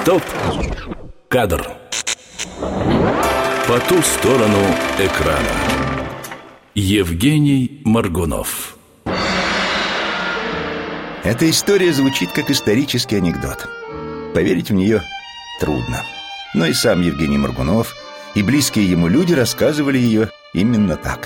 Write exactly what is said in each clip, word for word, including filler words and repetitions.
Стоп! Кадр. По ту сторону экрана Евгений Моргунов. Эта история звучит как исторический анекдот. Поверить в нее трудно. Но и сам Евгений Моргунов, и близкие ему люди рассказывали ее именно так.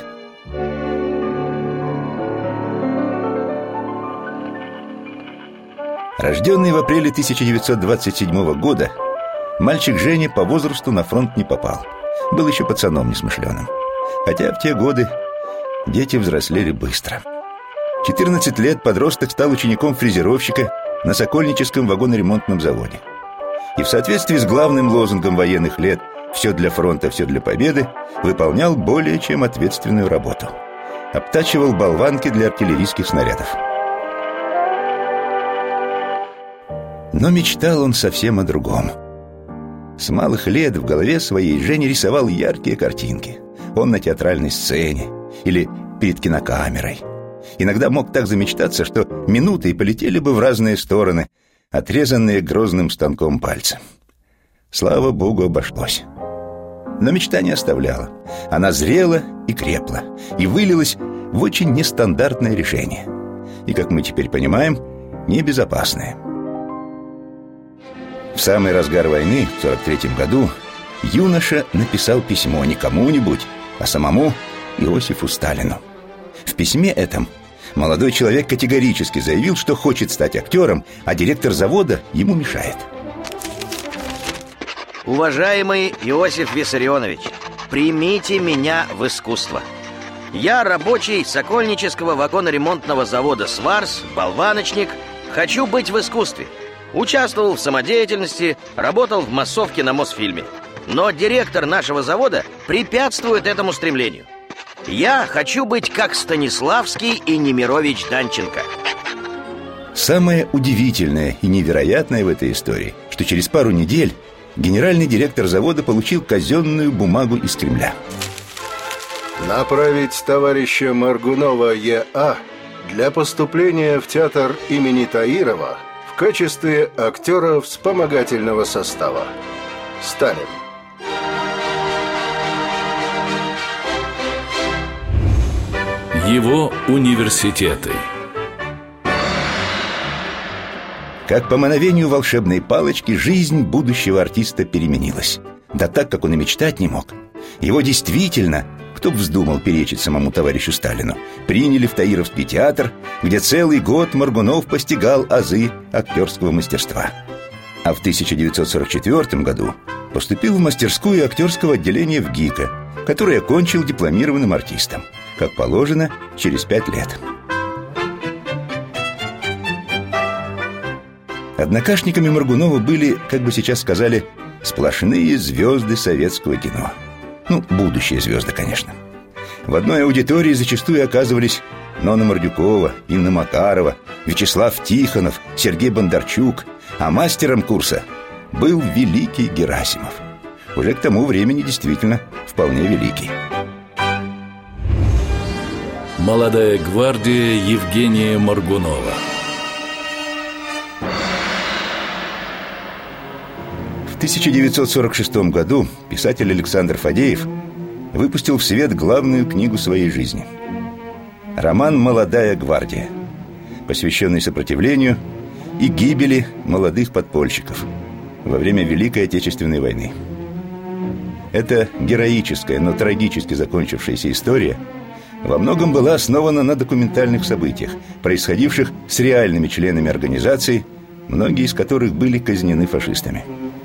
Рожденный в апреле тысяча девятьсот двадцать седьмого года, мальчик Женя по возрасту на фронт не попал. Был еще пацаном несмышленым. Хотя в те годы дети взрослели быстро. В четырнадцать лет подросток стал учеником фрезеровщика на Сокольническом вагоноремонтном заводе. И в соответствии с главным лозунгом военных лет «Все для фронта, все для победы» выполнял более чем ответственную работу. Обтачивал болванки для артиллерийских снарядов. Но мечтал он совсем о другом. С малых лет в голове своей Женя рисовал яркие картинки. Он на театральной сцене или перед кинокамерой. Иногда мог так замечтаться, что минуты и полетели бы в разные стороны, отрезанные грозным станком пальцы. Слава богу, обошлось. Но мечта не оставляла. Она зрела и крепла, и вылилась в очень нестандартное решение. И, как мы теперь понимаем, небезопасное. В самый разгар войны, в сорок третьем году, юноша написал письмо не кому-нибудь, а самому Иосифу Сталину. В письме этом молодой человек категорически заявил, что хочет стать актером, а директор завода ему мешает. Уважаемый Иосиф Виссарионович, примите меня в искусство. Я рабочий Сокольнического вагоноремонтного завода «Сварс», болваночник. Хочу быть в искусстве. Участвовал в самодеятельности, работал в массовке на Мосфильме. Но директор нашего завода препятствует этому стремлению. Я хочу быть как Станиславский и Немирович Данченко. Самое удивительное и невероятное в этой истории, что через пару недель генеральный директор завода получил казенную бумагу из Кремля. Направить товарища Моргунова Е А для поступления в театр имени Таирова в качестве актера вспомогательного состава. Сталин. Его университеты. Как по мановению волшебной палочки жизнь будущего артиста переменилась. Да так, как он и мечтать не мог. Его действительно, кто б вздумал перечить самому товарищу Сталину, приняли в Таировский театр, где целый год Моргунов постигал азы актерского мастерства. А в тысяча девятьсот сорок четвёртом году поступил в мастерскую актерского отделения в ГИКа, который окончил дипломированным артистом, как положено, через пять лет. Однокашниками Моргунова были, как бы сейчас сказали, сплошные звезды советского кино. Ну, будущие звезды, конечно. В одной аудитории зачастую оказывались Нонна Мордюкова, Инна Макарова, Вячеслав Тихонов, Сергей Бондарчук. А мастером курса был великий Герасимов. Уже к тому времени действительно вполне великий. Молодая гвардия Евгения Моргунова. В тысяча девятьсот сорок шестом году писатель Александр Фадеев выпустил в свет главную книгу своей жизни. Роман «Молодая гвардия», посвященный сопротивлению и гибели молодых подпольщиков во время Великой Отечественной войны. Эта героическая, но трагически закончившаяся история во многом была основана на документальных событиях, происходивших с реальными членами организации, многие из которых были казнены фашистами.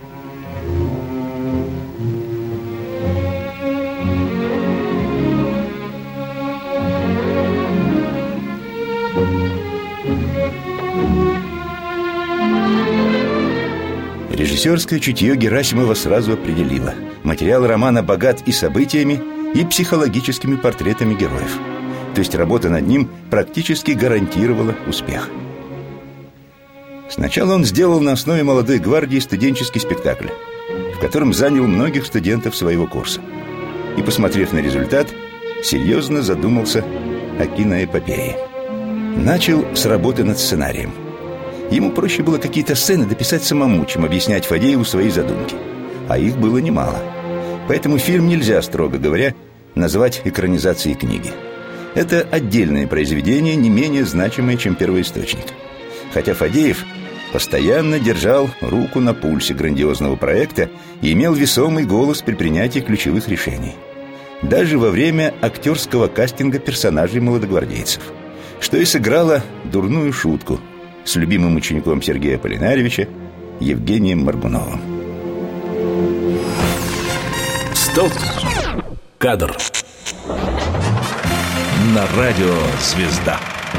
Режиссерское чутье Герасимова сразу определило: материал романа богат и событиями, и психологическими портретами героев. То есть работа над ним практически гарантировала успех. Сначала он сделал на основе «Молодой гвардии» студенческий спектакль, в котором занял многих студентов своего курса. И, посмотрев на результат, серьезно задумался о киноэпопее. Начал с работы над сценарием. Ему проще было какие-то сцены дописать самому, чем объяснять Фадееву свои задумки. А их было немало. Поэтому фильм нельзя, строго говоря, назвать экранизацией книги. Это отдельное произведение, не менее значимое, чем первоисточник. Хотя Фадеев постоянно держал руку на пульсе грандиозного проекта и имел весомый голос при принятии ключевых решений. Даже во время актерского кастинга персонажей молодогвардейцев, что и сыграло дурную шутку с любимым учеником Сергея Полинарьевича Евгением Моргуновым. Стоп! Кадр. На радио «Звезда».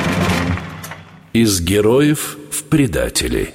Из героев в предатели.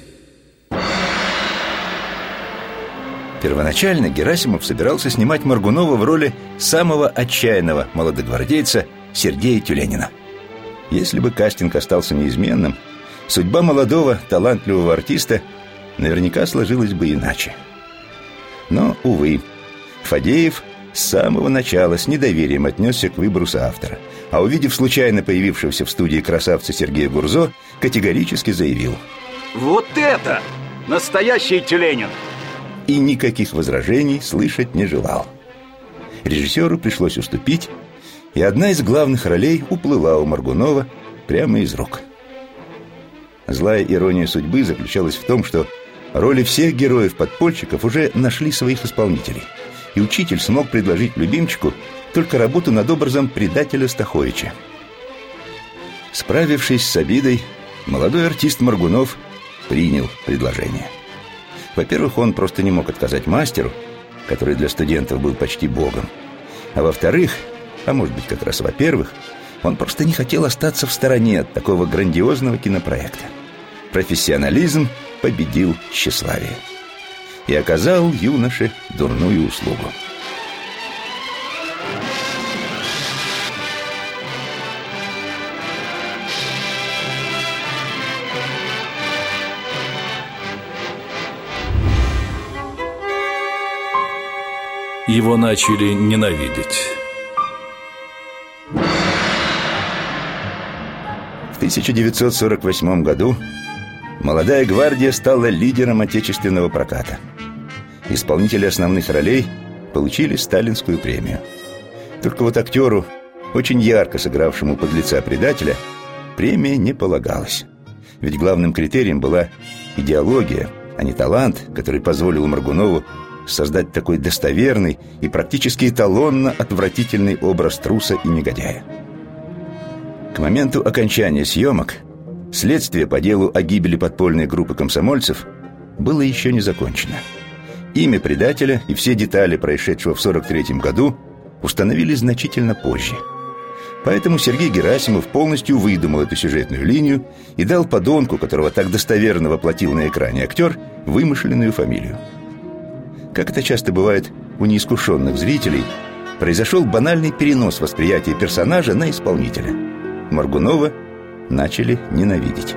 Первоначально Герасимов собирался снимать Моргунова в роли самого отчаянного молодогвардейца Сергея Тюленина. Если бы кастинг остался неизменным, судьба молодого талантливого артиста наверняка сложилась бы иначе. Но, увы, Фадеев с самого начала с недоверием отнесся к выбору соавтора, а увидев случайно появившегося в студии красавца Сергея Гурзо, категорически заявил: «Вот это настоящий Тюленин!» И никаких возражений слышать не желал. Режиссеру пришлось уступить, и одна из главных ролей уплыла у Моргунова прямо из рук. Злая ирония судьбы заключалась в том, что роли всех героев-подпольщиков уже нашли своих исполнителей, и учитель смог предложить любимчику только работу над образом предателя Стаховича. Справившись с обидой, молодой артист Моргунов принял предложение. Во-первых, он просто не мог отказать мастеру, который для студентов был почти богом. А во-вторых, а может быть как раз во-первых, он просто не хотел остаться в стороне от такого грандиозного кинопроекта. Профессионализм победил тщеславие и оказал юноше дурную услугу. Его начали ненавидеть. В тысяча девятьсот сорок восьмом году «Молодая гвардия» стала лидером отечественного проката. Исполнители основных ролей получили сталинскую премию. Только вот актеру, очень ярко сыгравшему подлеца-предателя, премия не полагалась. Ведь главным критерием была идеология, а не талант, который позволил Моргунову создать такой достоверный и практически эталонно отвратительный образ труса и негодяя. К моменту окончания съемок следствие по делу о гибели подпольной группы комсомольцев было еще не закончено. Имя предателя и все детали происшедшего в сорок третьем году установили значительно позже. Поэтому Сергей Герасимов полностью выдумал эту сюжетную линию и дал подонку, которого так достоверно воплотил на экране актер, вымышленную фамилию. Как это часто бывает у неискушенных зрителей, произошел банальный перенос восприятия персонажа на исполнителя. Моргунова начали ненавидеть.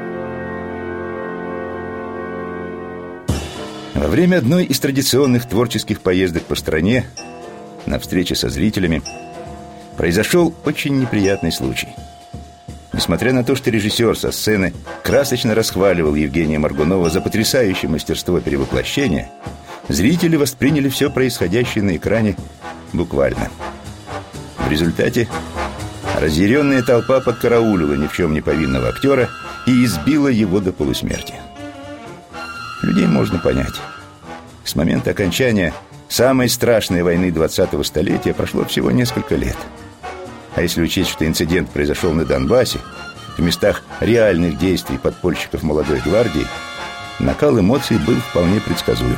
Во время одной из традиционных творческих поездок по стране, на встрече со зрителями, произошел очень неприятный случай. Несмотря на то, что режиссер со сцены красочно расхваливал Евгения Моргунова за потрясающее мастерство перевоплощения, зрители восприняли все происходящее на экране буквально. В результате разъяренная толпа подкараулила ни в чем не повинного актера и избила его до полусмерти. Людей можно понять. С момента окончания самой страшной войны двадцатого столетия прошло всего несколько лет. А если учесть, что инцидент произошел на Донбассе, в местах реальных действий подпольщиков молодой гвардии, накал эмоций был вполне предсказуем.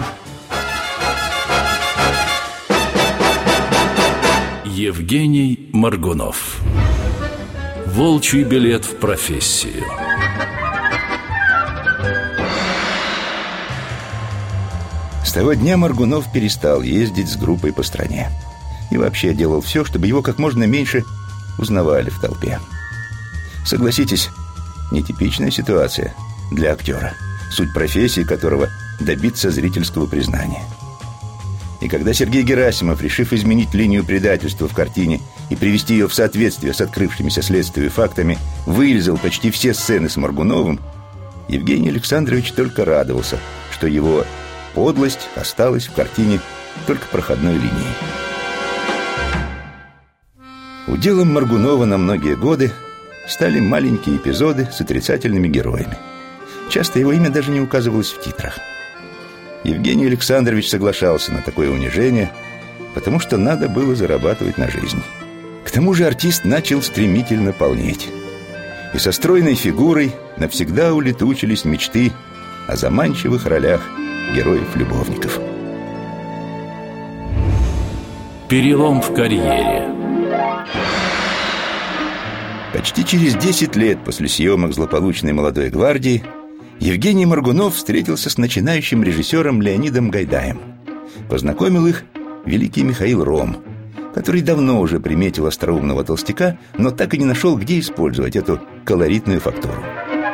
Евгений Моргунов. Волчий билет в профессию. С того дня Моргунов перестал ездить с группой по стране. И вообще делал все, чтобы его как можно меньше узнавали в толпе. Согласитесь, нетипичная ситуация для актера, суть профессии которого – добиться зрительского признания. И когда Сергей Герасимов, решив изменить линию предательства в картине и привести ее в соответствие с открывшимися следствию фактами, вырезал почти все сцены с Моргуновым, Евгений Александрович только радовался, что его подлость осталась в картине только проходной линией. Уделом Моргунова на многие годы стали маленькие эпизоды с отрицательными героями. Часто его имя даже не указывалось в титрах. Евгений Александрович соглашался на такое унижение, потому что надо было зарабатывать на жизнь. К тому же артист начал стремительно полнеть. И со стройной фигурой навсегда улетучились мечты о заманчивых ролях героев-любовников. Перелом в карьере. Почти через десять лет после съемок «Злополучной молодой гвардии» Евгений Моргунов встретился с начинающим режиссером Леонидом Гайдаем. Познакомил их великий Михаил Ром, который давно уже приметил остроумного толстяка, но так и не нашел, где использовать эту колоритную фактуру.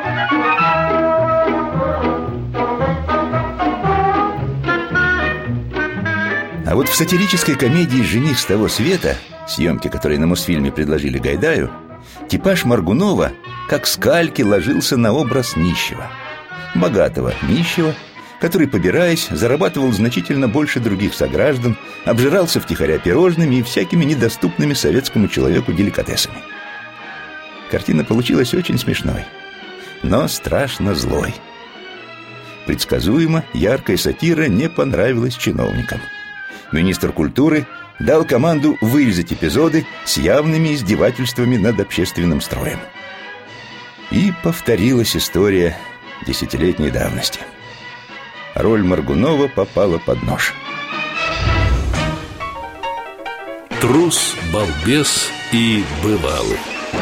А вот в сатирической комедии «Жених с того света», съемки которой на Мосфильме предложили Гайдаю, типаж Моргунова как с кальки ложился на образ нищего. Богатого нищего, который, побираясь, зарабатывал значительно больше других сограждан, обжирался втихаря пирожными и всякими недоступными советскому человеку деликатесами. Картина получилась очень смешной, но страшно злой. Предсказуемо, яркая сатира не понравилась чиновникам. Министр культуры дал команду вырезать эпизоды с явными издевательствами над общественным строем. И повторилась история десятилетней давности. Роль Моргунова попала под нож. Трус, балбес и бывалый.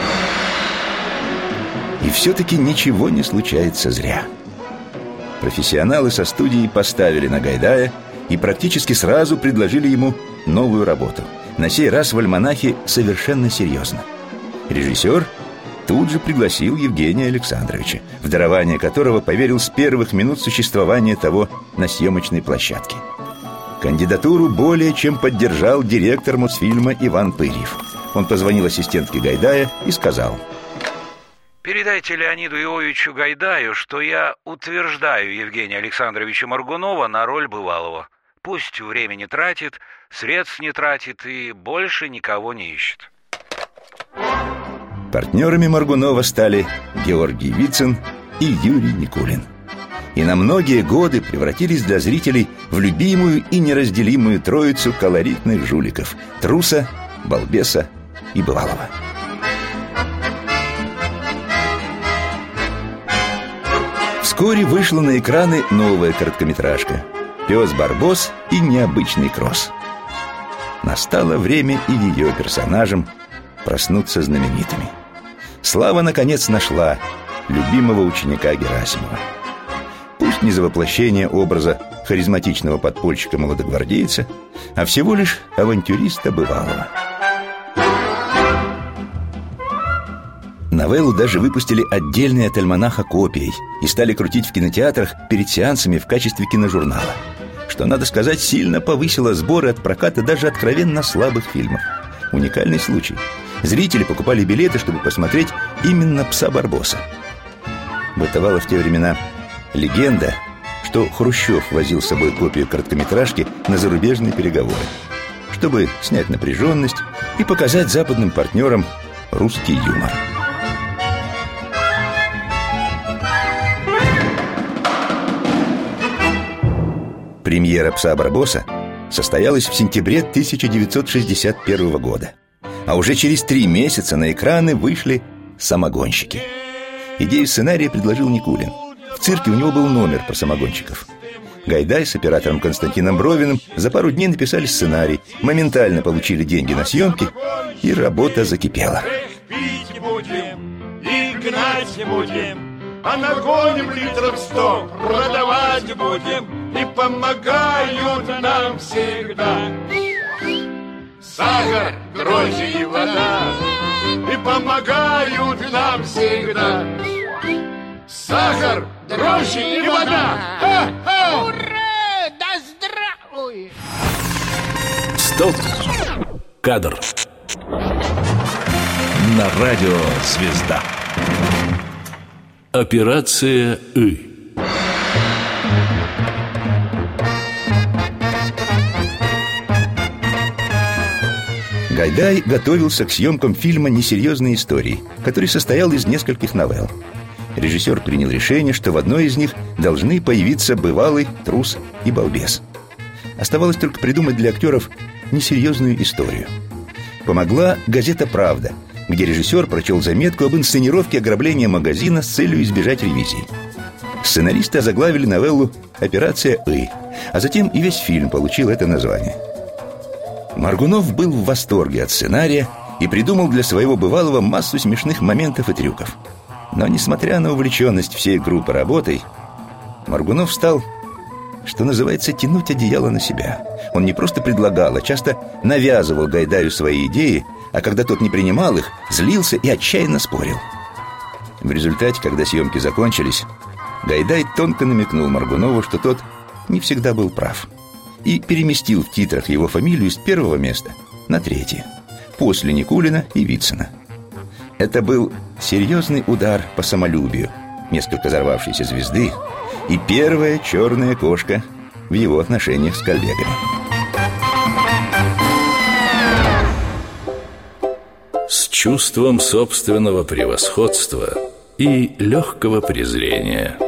И все-таки ничего не случается зря. Профессионалы со студии поставили на Гайдая и практически сразу предложили ему новую работу. На сей раз в «Альманахе» совершенно серьезно. Режиссер тут же пригласил Евгения Александровича, в дарование которого поверил с первых минут существования того на съемочной площадке. Кандидатуру более чем поддержал директор Мосфильма Иван Пырьев. Он позвонил ассистентке Гайдая и сказал: «Передайте Леониду Иовичу Гайдаю, что я утверждаю Евгения Александровича Моргунова на роль бывалого. Пусть время не тратит, средств не тратит и больше никого не ищет». Партнерами Моргунова стали Георгий Вицин и Юрий Никулин. И на многие годы превратились для зрителей в любимую и неразделимую троицу колоритных жуликов – труса, балбеса и бывалого. Вскоре вышла на экраны новая короткометражка «Пес Барбос и необычный кросс». Настало время и ее персонажам проснуться знаменитыми. Слава, наконец, нашла любимого ученика Герасимова. Пусть не за воплощение образа харизматичного подпольщика-молодогвардейца, а всего лишь авантюриста бывалого. Новеллу даже выпустили отдельной от альманаха копией и стали крутить в кинотеатрах перед сеансами в качестве киножурнала, что, надо сказать, сильно повысило сборы от проката даже откровенно слабых фильмов. Уникальный случай. Зрители покупали билеты, чтобы посмотреть именно «Пса Барбоса». Бытовала в те времена легенда, что Хрущев возил с собой копию короткометражки на зарубежные переговоры, чтобы снять напряженность и показать западным партнерам русский юмор. Премьера «Пса Барбоса» состоялась в сентябре тысяча девятьсот шестьдесят первого года. А уже через три месяца на экраны вышли «Самогонщики». Идею сценария предложил Никулин. В цирке у него был номер про самогонщиков. Гайдай с оператором Константином Бровиным за пару дней написали сценарий, моментально получили деньги на съемки, и работа закипела. Пить будем и гнать будем, а нагоним литров сто, продавать будем, и помогают нам всегда. Сахар, дрожжи и вода, и помогают нам всегда. Сахар, дрожжи и вода. Ха-ха! Ура! Да здравствуй! Стоп! Кадр. На радио «Звезда». Операция «И». Гайдай готовился к съемкам фильма «Несерьезные истории», который состоял из нескольких новелл. Режиссер принял решение, что в одной из них должны появиться бывалый, трус и балбес. Оставалось только придумать для актеров несерьезную историю. Помогла газета «Правда», где режиссер прочел заметку об инсценировке ограбления магазина с целью избежать ревизии. Сценаристы озаглавили новеллу «Операция И», а затем и весь фильм получил это название. Моргунов был в восторге от сценария и придумал для своего бывалого массу смешных моментов и трюков. Но, несмотря на увлеченность всей группы работой, Моргунов стал, что называется, тянуть одеяло на себя. Он не просто предлагал, а часто навязывал Гайдаю свои идеи, а когда тот не принимал их, злился и отчаянно спорил. В результате, когда съемки закончились, Гайдай тонко намекнул Моргунову, что тот не всегда был прав, и переместил в титрах его фамилию с первого места на третье, после Никулина и Вицина. Это был серьезный удар по самолюбию несколько взорвавшейся звезды и первая черная кошка в его отношениях с коллегами. С чувством собственного превосходства и легкого презрения.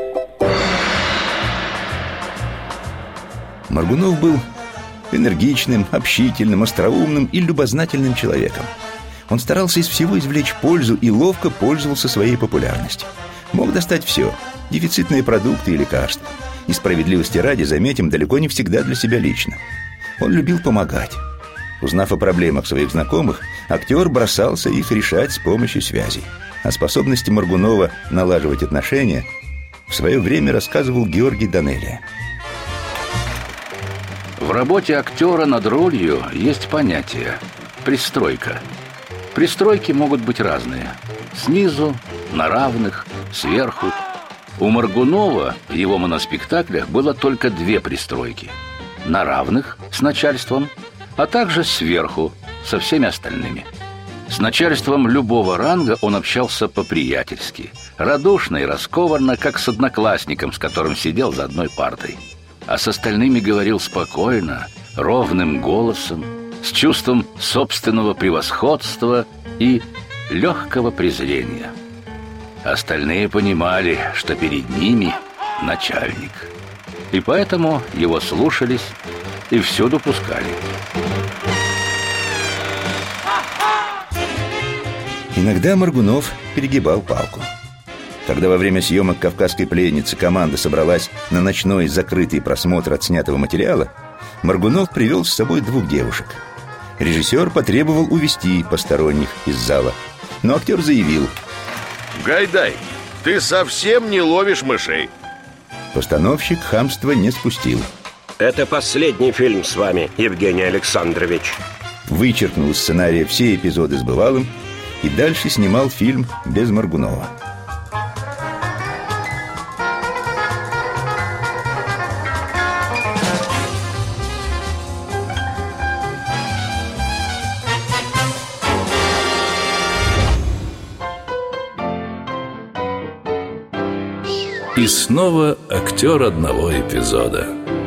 Моргунов был энергичным, общительным, остроумным и любознательным человеком. Он старался из всего извлечь пользу и ловко пользовался своей популярностью. Мог достать все – дефицитные продукты и лекарства. И справедливости ради, заметим, далеко не всегда для себя лично. Он любил помогать. Узнав о проблемах своих знакомых, актер бросался их решать с помощью связей. О способности Моргунова налаживать отношения в свое время рассказывал Георгий Данелия. В работе актера над ролью есть понятие «пристройка». Пристройки могут быть разные. Снизу, на равных, сверху. У Моргунова в его моноспектаклях было только две пристройки. На равных с начальством, а также сверху со всеми остальными. С начальством любого ранга он общался по-приятельски, радушно и раскованно, как с одноклассником, с которым сидел за одной партой. А с остальными говорил спокойно, ровным голосом, с чувством собственного превосходства и легкого презрения. Остальные понимали, что перед ними начальник, и поэтому его слушались и всюду пускали. Иногда Моргунов перегибал палку. Когда во время съемок «Кавказской пленницы» команда собралась на ночной закрытый просмотр отснятого материала, Моргунов привел с собой двух девушек. Режиссер потребовал увести посторонних из зала, но актер заявил: «Гайдай, ты совсем не ловишь мышей». Постановщик хамства не спустил. Это последний фильм с вами, Евгений Александрович. Вычеркнул из сценария все эпизоды с бывалым и дальше снимал фильм без Моргунова. И снова актер одного эпизода.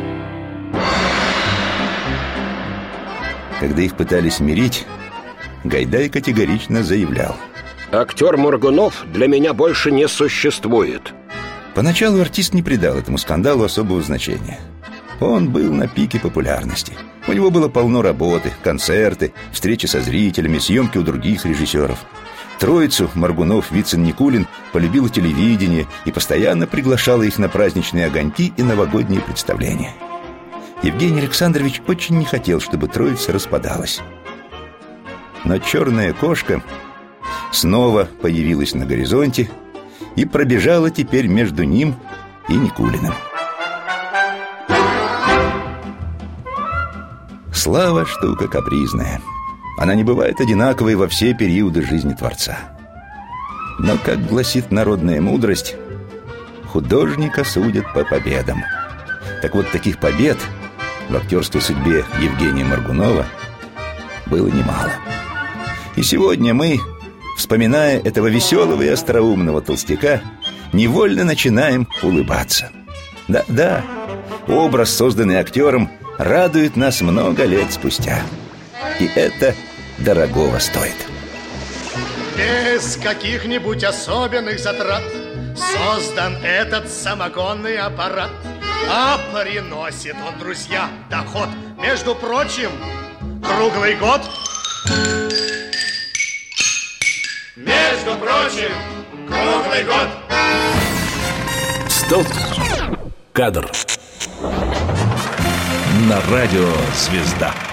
Когда их пытались мирить, Гайдай категорично заявлял: актер Моргунов для меня больше не существует. Поначалу артист не придал этому скандалу особого значения. Он был на пике популярности. У него было полно работы, концерты, встречи со зрителями, съемки у других режиссеров. Троицу Моргунов, Вицин, Никулин полюбила телевидение и постоянно приглашала их на праздничные огоньки и новогодние представления. Евгений Александрович очень не хотел, чтобы троица распадалась. Но черная кошка снова появилась на горизонте и пробежала теперь между ним и Никулиным. Слава — штука капризная. Она не бывает одинаковой во все периоды жизни Творца. Но, как гласит народная мудрость, художника судят по победам. Так вот, таких побед в актерской судьбе Евгения Моргунова было немало. И сегодня мы, вспоминая этого веселого и остроумного толстяка, невольно начинаем улыбаться. Да-да, образ, созданный актером, радует нас много лет спустя. И это дорогого стоит. Без каких-нибудь особенных затрат создан этот самогонный аппарат. А приносит он, друзья, доход, между прочим, круглый год. Между прочим, круглый год. Стоп! Кадр. На радио «Звезда».